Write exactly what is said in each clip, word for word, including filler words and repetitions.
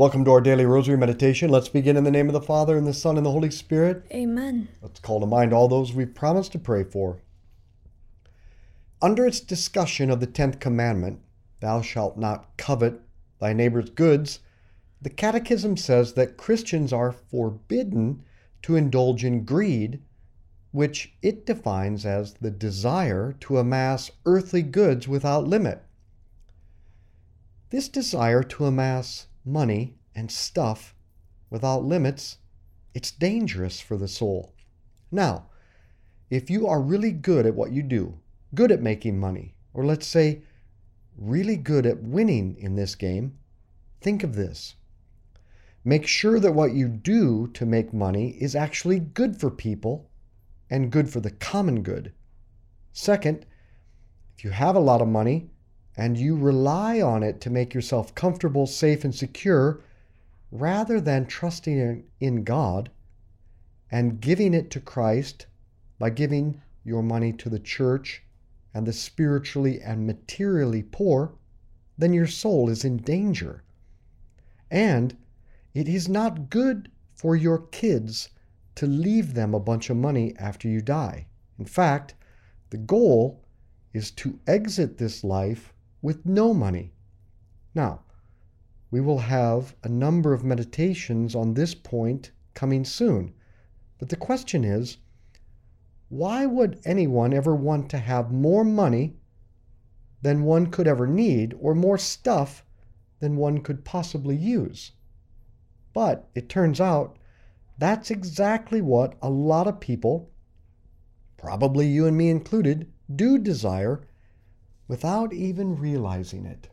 Welcome to our daily rosary meditation. Let's begin in the name of the Father, and the Son, and the Holy Spirit. Amen. Let's call to mind all those we've promised to pray for. Under its discussion of the tenth commandment, thou shalt not covet thy neighbor's goods, the Catechism says that Christians are forbidden to indulge in greed, which it defines as the desire to amass earthly goods without limit. This desire to amass money and stuff without limits, it's dangerous for the soul. Now, if you are really good at what you do, good at making money, or let's say really good at winning in this game, think of this. Make sure that what you do to make money is actually good for people and good for the common good. Second, if you have a lot of money and you rely on it to make yourself comfortable, safe, and secure, rather than trusting in, in God and giving it to Christ by giving your money to the church and the spiritually and materially poor, then your soul is in danger. And it is not good for your kids to leave them a bunch of money after you die. In fact, the goal is to exit this life with no money. Now, we will have a number of meditations on this point coming soon. But the question is, why would anyone ever want to have more money than one could ever need, or more stuff than one could possibly use? But it turns out that's exactly what a lot of people, probably you and me included, do desire without even realizing it.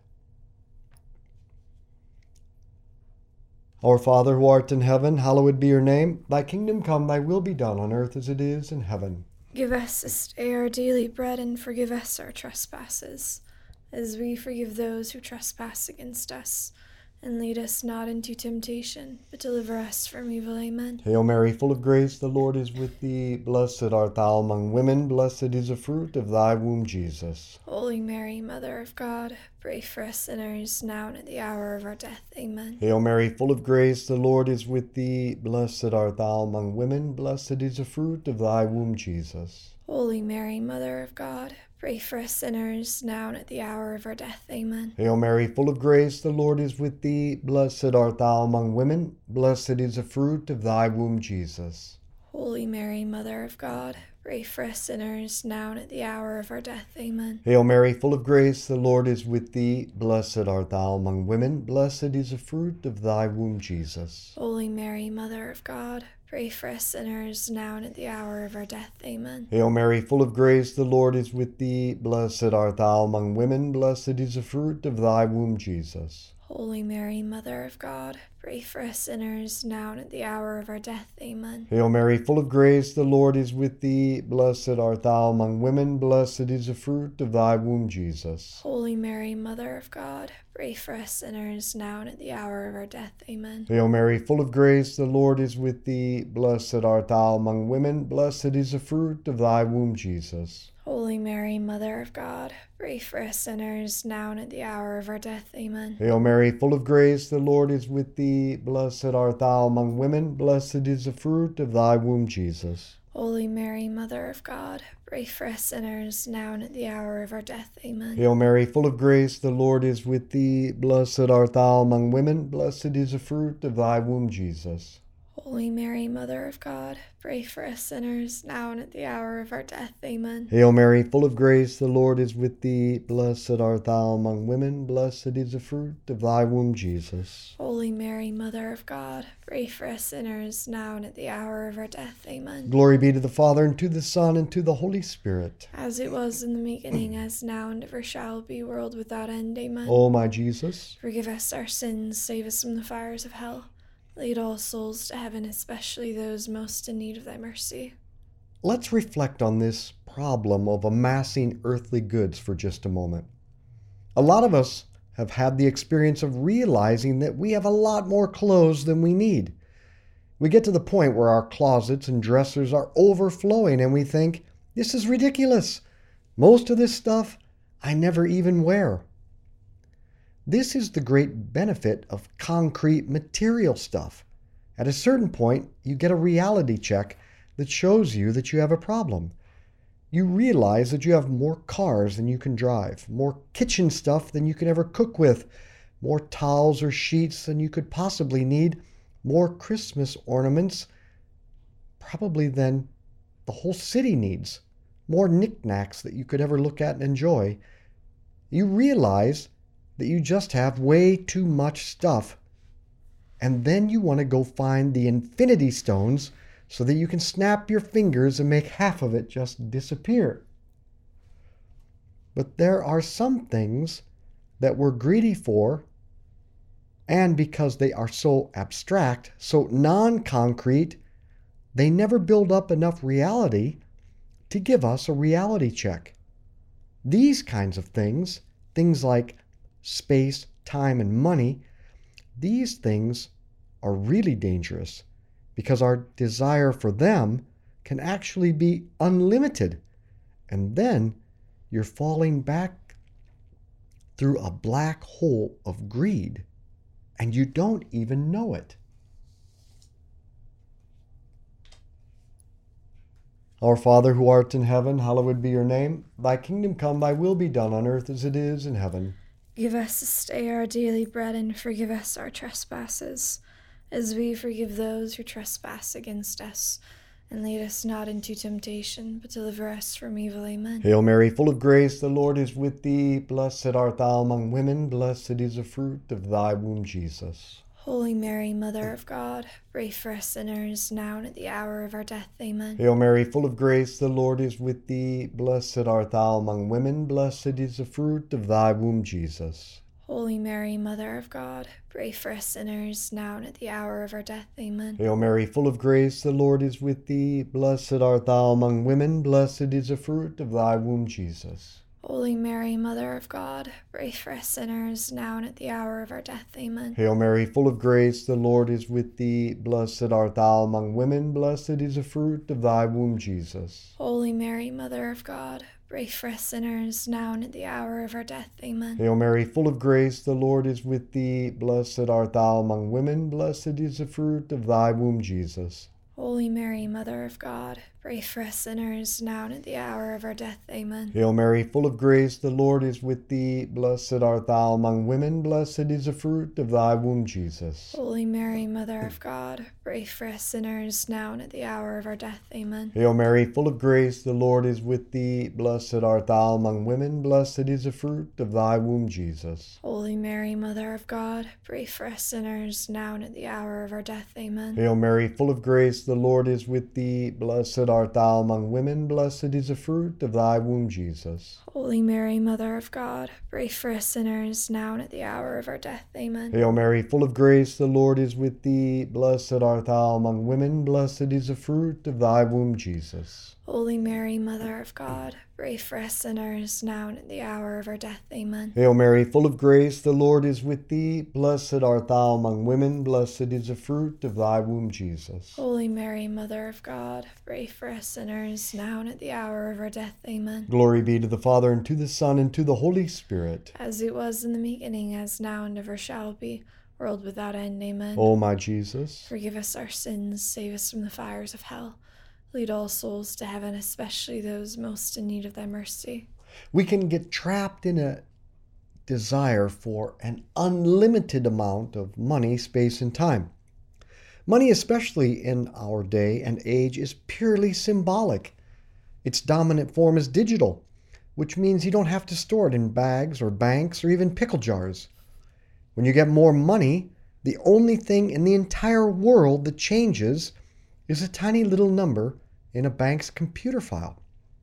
Our Father, who art in heaven, hallowed be your name. Thy kingdom come, thy will be done on earth as it is in heaven. Give us this day our daily bread, and forgive us our trespasses, as we forgive those who trespass against us. And lead us not into temptation, but deliver us from evil. Amen. Hail Mary, full of grace, the Lord is with thee. Blessed art thou among women, blessed is the fruit of thy womb, Jesus. Holy Mary, Mother of God, pray for us sinners, now and at the hour of our death. Amen. Hail Mary, full of grace, the Lord is with thee. Blessed art thou among women, blessed is the fruit of thy womb, Jesus. Holy Mary, Mother of God, pray for us sinners, now and at the hour of our death. Amen. Hail Mary, full of grace, the Lord is with thee. Blessed art thou among women, blessed is the fruit of thy womb, Jesus. Holy Mary, Mother of God, pray for us sinners, now and at the hour of our death. Amen. Hail Mary, full of grace, the Lord is with thee. Blessed art thou among women, blessed is the fruit of thy womb, Jesus. Holy Mary, Mother of God, pray for us sinners, now and at the hour of our death. Amen. Hail Mary, full of grace, the Lord is with thee. Blessed art thou among women, blessed is the fruit of thy womb, Jesus. Holy Mary, Mother of God, pray for us sinners, now and at the hour of our death. Amen. Hail Mary, full of grace, the Lord is with thee. Blessed art thou among women, blessed is the fruit of thy womb, Jesus. Holy Mary, Mother of God, pray for us sinners, now and at the hour of our death. Amen. Hail Mary, full of grace, the Lord is with thee. Blessed art thou among women, blessed is the fruit of thy womb, Jesus. Holy Mary, Mother of God, pray for us sinners, now and at the hour of our death. Amen. Hail Mary, full of grace, the Lord is with thee. Blessed art thou among women, blessed is the fruit of thy womb, Jesus. Holy Mary, Mother of God, pray for us sinners, now and at the hour of our death. Amen. Hail Mary, full of grace, the Lord is with thee. Blessed art thou among women, blessed is the fruit of thy womb, Jesus. Holy Mary, Mother of God, pray for us sinners, now and at the hour of our death. Amen. Hail Mary, full of grace, the Lord is with thee. Blessed art thou among women, blessed is the fruit of thy womb, Jesus. Holy Mary, Mother of God, pray for us sinners, now and at the hour of our death. Amen. Glory be to the Father, and to the Son, and to the Holy Spirit. As it was in the beginning, as now, and ever shall be, world without end. Amen. O my Jesus, forgive us our sins, save us from the fires of hell. Lead all souls to heaven, especially those most in need of thy mercy. let's reflect on this problem of amassing earthly goods for just a moment. A lot of us have had the experience of realizing that we have a lot more clothes than we need. We get to the point where our closets and dressers are overflowing and we think, this is ridiculous. Most of this stuff I never even wear. This is the great benefit of concrete material stuff. At a certain point, you get a reality check that shows you that you have a problem. You realize that you have more cars than you can drive, more kitchen stuff than you can ever cook with, more towels or sheets than you could possibly need, more Christmas ornaments probably than the whole city needs, more knickknacks that you could ever look at and enjoy. You realize that you just have way too much stuff, and then you want to go find the infinity stones so that you can snap your fingers and make half of it just disappear. But there are some things that we're greedy for, and because they are so abstract, so non-concrete, they never build up enough reality to give us a reality check. These kinds of things, things like space, time, and money, these things are really dangerous because our desire for them can actually be unlimited. And then you're falling back through a black hole of greed, and you don't even know it. Our Father who art in heaven, hallowed be your name. Thy kingdom come, thy will be done on earth as it is in heaven. Give us this day our daily bread, and forgive us our trespasses, as we forgive those who trespass against us. And lead us not into temptation, but deliver us from evil. Amen. Hail Mary, full of grace, the Lord is with thee. Blessed art thou among women, blessed is the fruit of thy womb, Jesus. Holy Mary, Mother of God, pray for us sinners, now and at the hour of our death. Amen. Hail Mary, full of grace, the Lord is with thee. Blessed art thou among women, blessed is the fruit of thy womb, Jesus. Holy Mary, Mother of God, pray for us sinners, now and at the hour of our death. Amen. Hail Mary, full of grace, the Lord is with thee. Blessed art thou among women, blessed is the fruit of thy womb, Jesus. Holy Mary, Mother of God, pray for us sinners, now and at the hour of our death. Amen. Hail Mary, full of grace, the Lord is with thee. Blessed art thou among women, blessed is the fruit of thy womb, Jesus. Holy Mary, Mother of God, pray for us sinners, now and at the hour of our death. Amen. Hail Mary, full of grace, the Lord is with thee. Blessed art thou among women, blessed is the fruit of thy womb, Jesus. Holy Mary, Mother of God, pray for us sinners, now and at the hour of our death. Amen. Hail Mary, full of grace, the Lord is with thee. Blessed art thou among women, blessed is the fruit of thy womb, Jesus. Holy Mary, Mother of God, pray for us sinners, now and at the hour of our death. Amen. Hail Mary, full of grace, the Lord is with thee. Blessed art thou among women, blessed is the fruit of thy womb, Jesus. Holy Mary, Mother of God, pray for us sinners, now and at the hour of our death. Amen. Hail Mary, full of grace, the Lord is with thee. Blessed art thou among women, blessed is the fruit of thy womb, Jesus. Holy Mary, Mother of God, pray for us sinners, now and at the hour of our death. Amen. Hail Mary, full of grace, the Lord is with thee. Blessed art thou among women, blessed is the fruit of thy womb, Jesus. Holy Mary, Mother of God, pray for us sinners, now and at the hour of our death. Amen. Hail Mary, full of grace, the Lord is with thee. Blessed art thou among women, blessed is the fruit of thy womb, Jesus. Holy Mary, Mother of God, pray for us sinners, now and at the hour of our death. Amen. Glory be to the Father, and to the Son, and to the Holy Spirit. As it was in the beginning, as now, and ever shall be, world without end. Amen. O my Jesus, forgive us our sins, save us from the fires of hell. Lead all souls to heaven, especially those most in need of thy mercy. we can get trapped in a desire for an unlimited amount of money, space, and time. Money, especially in our day and age, is purely symbolic. Its dominant form is digital, which means you don't have to store it in bags or banks or even pickle jars. When you get more money, the only thing in the entire world that changes is a tiny little number in a bank's computer file.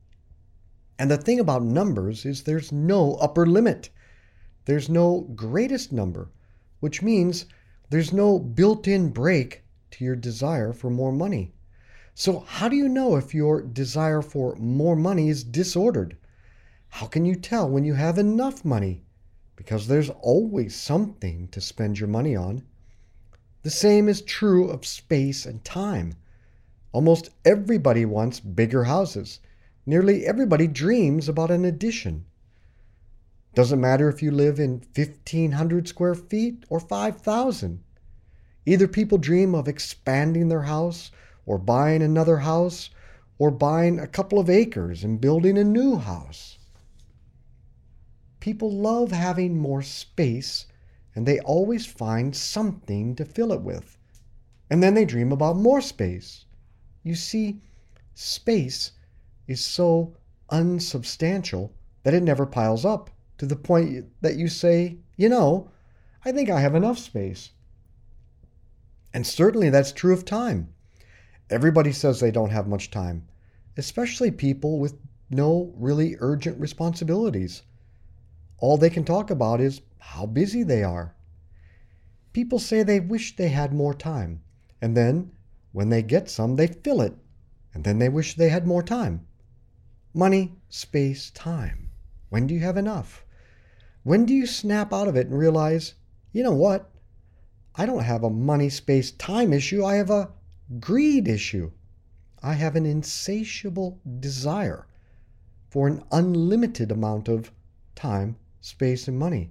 And the thing about numbers is there's no upper limit. There's no greatest number, which means there's no built-in break to your desire for more money. So how do you know if your desire for more money is disordered? How can you tell when you have enough money? Because there's always something to spend your money on. The same is true of space and time. Almost everybody wants bigger houses. Nearly everybody dreams about an addition. Doesn't matter if you live in fifteen hundred square feet or five thousand. Either people dream of expanding their house or buying another house or buying a couple of acres and building a new house. People love having more space, and they always find something to fill it with. And then they dream about more space. You see, space is so unsubstantial that it never piles up to the point that you say, you know, I think I have enough space. And certainly that's true of time. Everybody says they don't have much time, especially people with no really urgent responsibilities. All they can talk about is how busy they are. People say they wish they had more time, and then when they get some, they fill it, and then they wish they had more time. Money, space, time. When do you have enough? When do you snap out of it and realize, you know what? I don't have a money, space, time issue. I have a greed issue. I have an insatiable desire for an unlimited amount of time, space, and money.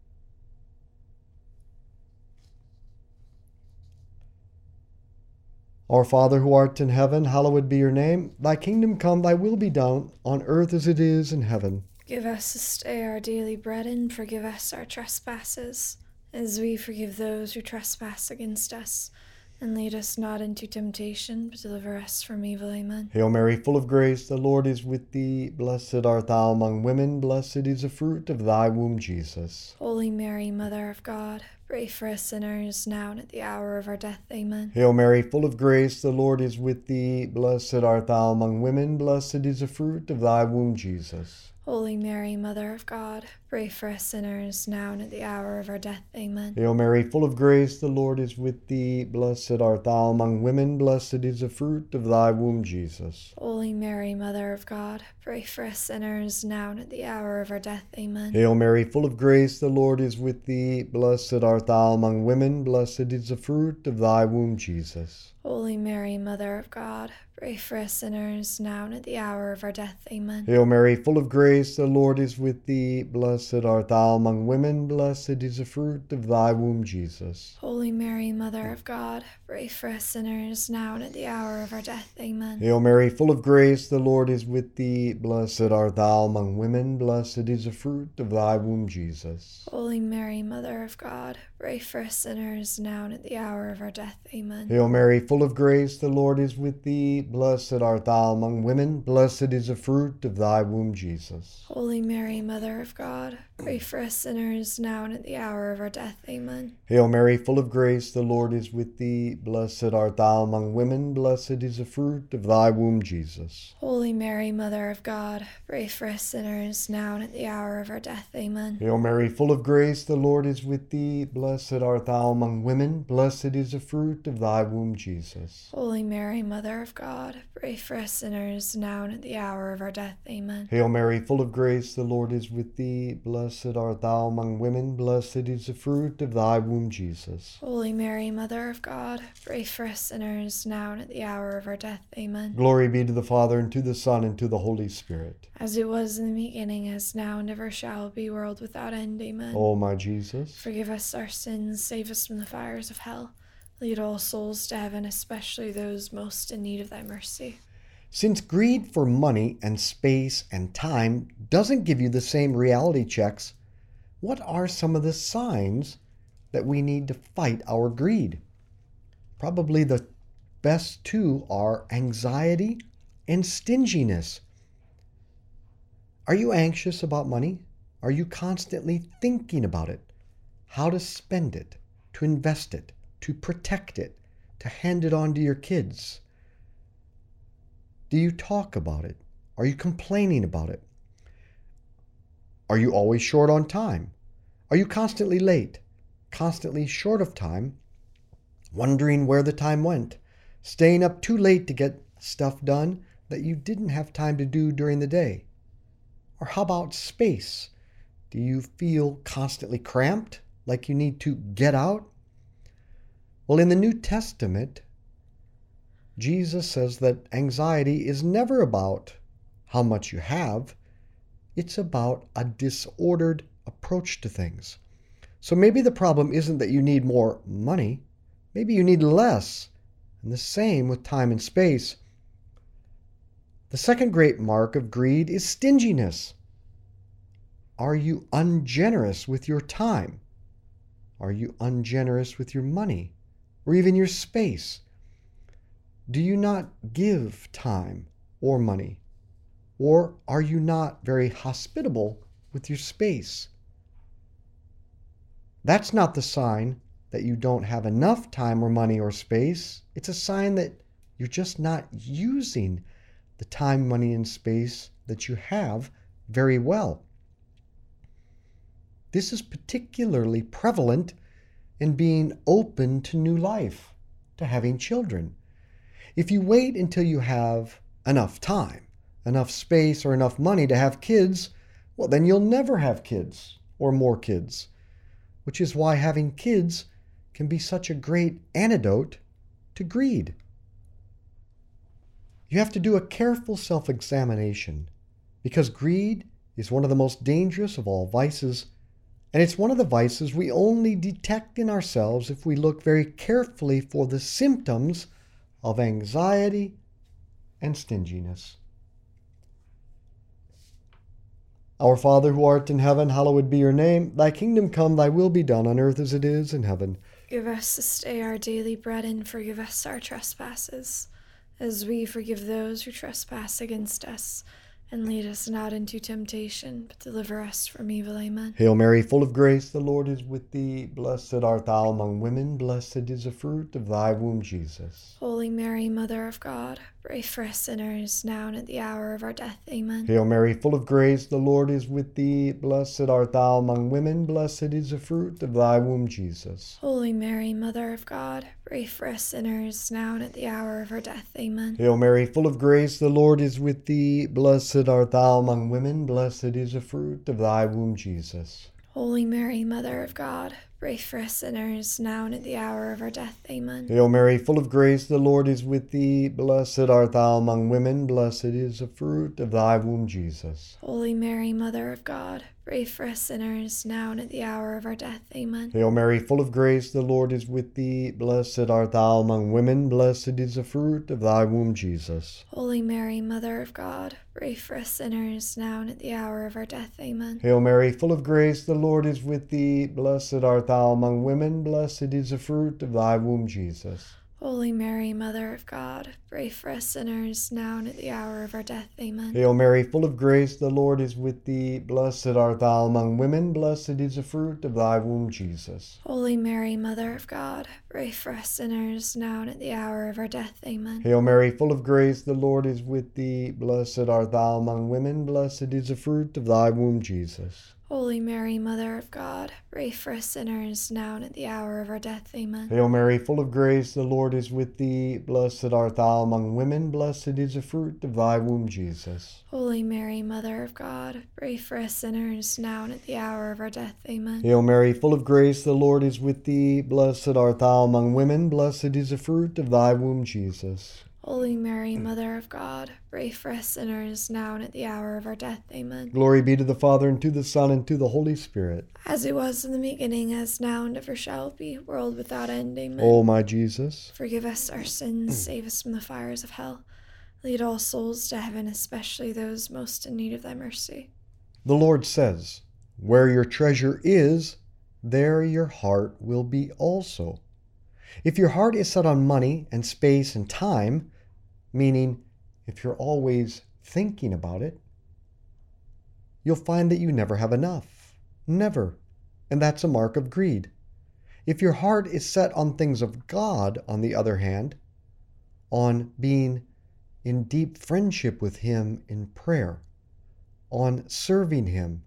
Our Father who art in heaven, hallowed be your name. Thy kingdom come, thy will be done, on earth as it is in heaven. Give us this day our daily bread, and forgive us our trespasses, as we forgive those who trespass against us. And lead us not into temptation, but deliver us from evil. Amen. Hail Mary, full of grace, the Lord is with thee. Blessed art thou among women, blessed is the fruit of thy womb, Jesus. Holy Mary, Mother of God, pray for us sinners, now and at the hour of our death. Amen. Hail Mary, full of grace, the Lord is with thee. Blessed art thou among women, blessed is the fruit of thy womb, Jesus. Holy Mary, Mother of God, pray for us sinners, now and at the hour of our death. Amen. Hail Mary, full of grace, the Lord is with thee. Blessed art thou among women, blessed is the fruit of thy womb, Jesus. Holy Mary, Mother of God, pray for us sinners, now and at the hour of our death. Amen. Hail Mary, full of grace, the Lord is with thee. Blessed art thou among women, blessed is the fruit of thy womb, Jesus. Holy Mary, Mother of God, pray for us sinners, now and at the hour of our death. Amen. Hail Mary, full of grace, the Lord is with thee. Blessed art thou among women, blessed is the fruit of thy womb, Jesus. Holy Mary, Mother of God, pray for us sinners, now and at the hour of our death. Amen. Hail Mary, full of grace, the Lord is with thee. Blessed art thou among women, blessed is the fruit of thy womb, Jesus. Holy Mary, Mother of God, pray for us sinners, now and at the hour of our death. Amen. Hail Mary, full of grace, the Lord is with thee. Blessed art thou among women, blessed is the fruit of thy womb, Jesus. Holy Mary, Mother of God, pray for us sinners, now and at the hour of our death. Amen. Hail Mary, full of grace, the Lord is with thee. Blessed art thou among women, blessed is the fruit of thy womb, Jesus. Holy Mary, Mother of God, pray for us sinners, now and at the hour of our death. Amen. Hail Mary, full of grace, the Lord is with thee. Blessed art thou among women, blessed is the fruit of thy womb, Jesus. Holy Mary, Mother of God, pray for us sinners, now and at the hour of our death. Amen. Hail Mary, full of grace, the Lord is with thee. Blessed art thou among women, blessed is the fruit of thy womb, Jesus. Holy Mary, Mother of God, pray for us sinners, now and at the hour of our death. Amen. Glory be to the Father, and to the Son, and to the Holy Spirit. As it was in the beginning, as now, and ever shall be, world without end. Amen. O my Jesus, forgive us our sins, save us from the fires of hell. Lead all souls to heaven, especially those most in need of thy mercy. since greed for money and space and time doesn't give you the same reality checks, what are some of the signs that we need to fight our greed? Probably the best two are anxiety and stinginess. Are you anxious about money? Are you constantly thinking about it? How to spend it, to invest it, to protect it, to hand it on to your kids? Do you talk about it? Are you complaining about it? Are you always short on time? Are you constantly late, constantly short of time, wondering where the time went, staying up too late to get stuff done that you didn't have time to do during the day? Or how about space? Do you feel constantly cramped, like you need to get out? Well, in the New Testament, Jesus says that anxiety is never about how much you have. It's about a disordered approach to things. So maybe the problem isn't that you need more money. Maybe you need less. And the same with time and space. The second great mark of greed is stinginess. Are you ungenerous with your time? Are you ungenerous with your money? Or even your space? Do you not give time or money? Or are you not very hospitable with your space? That's not the sign that you don't have enough time or money or space. It's a sign that you're just not using the time, money, and space that you have very well. This is particularly prevalent in being open to new life, to having children. If you wait until you have enough time, enough space, or enough money to have kids, well, then you'll never have kids or more kids, which is why having kids can be such a great antidote to greed. You have to do a careful self-examination because greed is one of the most dangerous of all vices, and it's one of the vices we only detect in ourselves if we look very carefully for the symptoms of anxiety and stinginess. Our Father who art in heaven, hallowed be your name. Thy kingdom come, thy will be done on earth as it is in heaven. Give us this day our daily bread, and forgive us our trespasses, as we forgive those who trespass against us. And lead us not into temptation, but deliver us from evil. Amen. Hail Mary, full of grace, the Lord is with thee. Blessed art thou among women, blessed is the fruit of thy womb, Jesus. Holy Mary, Mother of God, pray for us sinners, now and at the hour of our death. Amen. Hail Mary, full of grace, the Lord is with thee. Blessed art thou among women, blessed is the fruit of thy womb, Jesus. Holy Mary, Mother of God, pray for us sinners, now and at the hour of our death. Amen. Hail Mary, full of grace, the Lord is with thee. Blessed art thou among women, blessed is the fruit of thy womb, Jesus. Holy Mary, Mother of God, pray for us sinners, now and at the hour of our death. Amen. Hail Mary, full of grace, the Lord is with thee. Blessed art thou among women, blessed is the fruit of thy womb, Jesus. Holy Mary, Mother of God, pray for us sinners, now and at the hour of our death. Amen. Hail Mary, full of grace, the Lord is with thee. Blessed art thou among women, blessed is the fruit of thy womb, Jesus. Holy Mary, Mother of God, pray for us sinners, now and at the hour of our death. Amen. Hail Mary, full of grace, the Lord is with thee. Blessed art thou among women, blessed is the fruit of thy womb, Jesus. Holy Mary, Mother of God, pray for us sinners, now and at the hour of our death. Amen. Hail Mary, full of grace, the Lord is with thee. Blessed art thou among women, blessed is the fruit of thy womb, Jesus. Holy Mary, Mother of God, pray for us sinners, now and at the hour of our death. Amen. Hail Mary, full of grace, the Lord is with thee. Blessed art thou among women, blessed is the fruit of thy womb, Jesus. Holy Mary, Mother of God, pray for us sinners, now and at the hour of our death. Amen. Hail Mary, full of grace, the Lord is with thee. Blessed art thou among women, blessed is the fruit of thy womb, Jesus. Holy Mary, Mother of God, pray for us sinners, now and at the hour of our death. Amen. Hail Mary, full of grace, the Lord is with thee. Blessed art thou among women, blessed is the fruit of thy womb, Jesus. Holy Mary, Mother of God, pray for us sinners, now and at the hour of our death. Amen. Glory be to the Father, and to the Son, and to the Holy Spirit. As it was in the beginning, as now, and ever shall be, world without end. Amen. O my Jesus, forgive us our sins, save us from the fires of hell. Lead all souls to heaven, especially those most in need of thy mercy. the Lord says, where your treasure is, there your heart will be also. If your heart is set on money and space and time, meaning if you're always thinking about it, you'll find that you never have enough. Never. And that's a mark of greed. If your heart is set on things of God, on the other hand, on being in deep friendship with Him in prayer, on serving Him,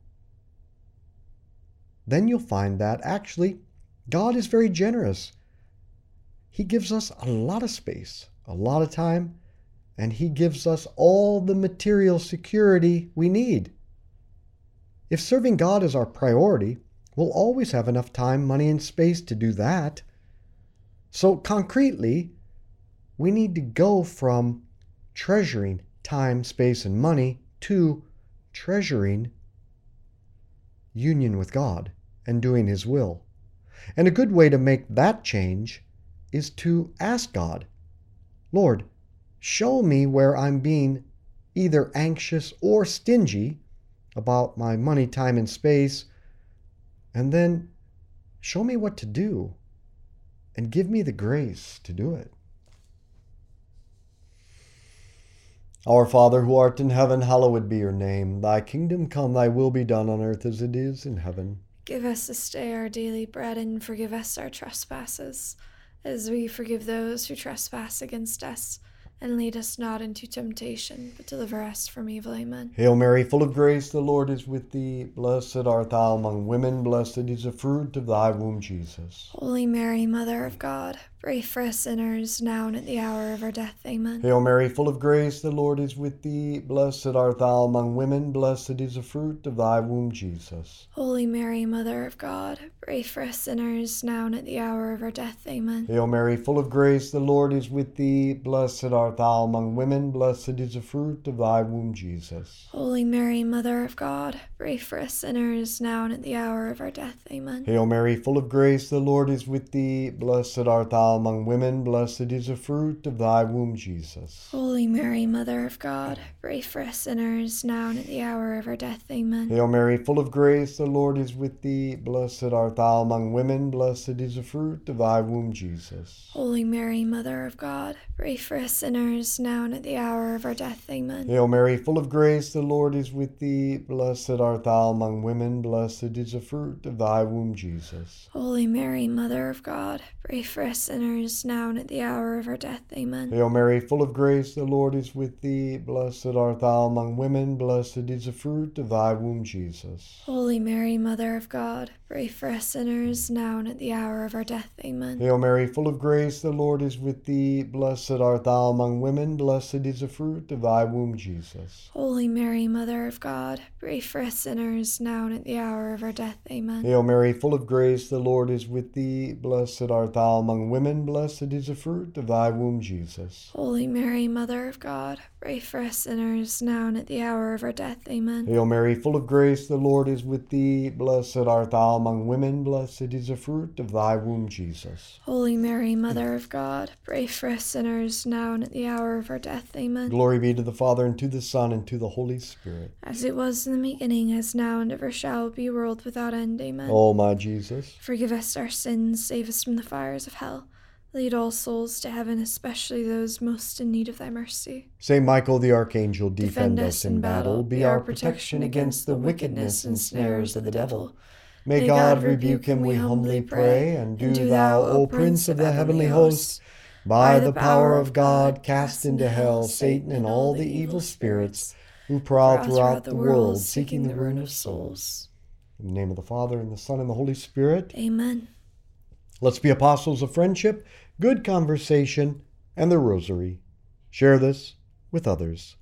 then you'll find that actually God is very generous. He gives us a lot of space, a lot of time, and He gives us all the material security we need. If serving God is our priority, we'll always have enough time, money, and space to do that. So concretely, we need to go from treasuring time, space, and money to treasuring union with God and doing His will. And a good way to make that change is to ask God, Lord, show me where I'm being either anxious or stingy about my money, time, and space, and then show me what to do and give me the grace to do it. Our Father, who art in heaven, hallowed be your name. Thy kingdom come, thy will be done on earth as it is in heaven. Give us this day our daily bread, and forgive us our trespasses, as we forgive those who trespass against us. And lead us not into temptation, but deliver us from evil. Amen. Hail Mary, full of grace, the Lord is with thee. Blessed art thou among women, blessed is the fruit of thy womb, Jesus. Holy Mary, Mother of God, pray for us sinners, now and at the hour of our death. Amen. Hail Mary, full of grace, the Lord is with thee. Blessed art thou among women, blessed is the fruit of thy womb, Jesus. Holy Mary, Mother of God, pray for us sinners, now and at the hour of our death. Amen. Hail Mary, full of grace, the Lord is with thee. Blessed art thou among women, blessed is the fruit of thy womb, Jesus. Holy Mary, Mother of God, pray for us sinners, now and at the hour of our death. Amen. Hail Mary, full of grace, the Lord is with thee. Blessed art thou among women, blessed is the fruit of thy womb, Jesus. Holy Mary, Mother of God, pray for us sinners, now and at the hour of our death. Amen. Hail Mary, full of grace, the Lord is with thee. Blessed art thou among women, blessed is the fruit of thy womb, Jesus. Holy Mary, Mother of God, pray for us sinners, now and at the hour of our death. Amen. Hail Mary, full of grace, the Lord is with thee. Blessed art thou among women, blessed is the fruit of thy womb, Jesus. Holy Mary, Mother of God, pray for us sinners, now and at the hour of our death. Amen. Hail Mary, full of grace, the Lord is with thee. Blessed art thou among women, blessed is the fruit of thy womb, Jesus. Holy Mary, Mother of God, pray for us sinners, now and at the hour of our death. Amen. Hail Mary, full of grace, the Lord is with thee. Blessed art thou among women, blessed is the fruit of thy womb, Jesus. Holy Mary, Mother of God, pray for us sinners, now and at the hour of our death. Amen. Hail Mary, full of grace, the Lord is with thee. Blessed art thou among women, blessed is the fruit of thy womb, Jesus. Holy Mary, Mother of God, pray for us sinners, now and at the hour of our death. Amen. Hail Mary, full of grace, the Lord is with thee. Blessed art thou among women, blessed is the fruit of thy womb, Jesus. Holy Mary, Mother of God, pray for us sinners, now and at the hour of our death. Amen. Glory be to the Father, and to the Son, and to the Holy Spirit. As it was in the beginning, as now, and ever shall be, world without end. Amen. O my Jesus, forgive us our sins, save us from the fires of hell. Lead all souls to heaven, especially those most in need of thy mercy. Saint Michael the Archangel, defend, defend us in battle. Be our protection against the wickedness and snares of the devil. May God rebuke him, we humbly pray. And do thou, O Prince of the heavenly host, by the power of God, cast into hell Satan and all the evil spirits who prowl throughout the world, seeking the ruin of souls. In the name of the Father, and the Son, and the Holy Spirit. Amen. Let's be apostles of friendship, good conversation, and the rosary. Share this with others.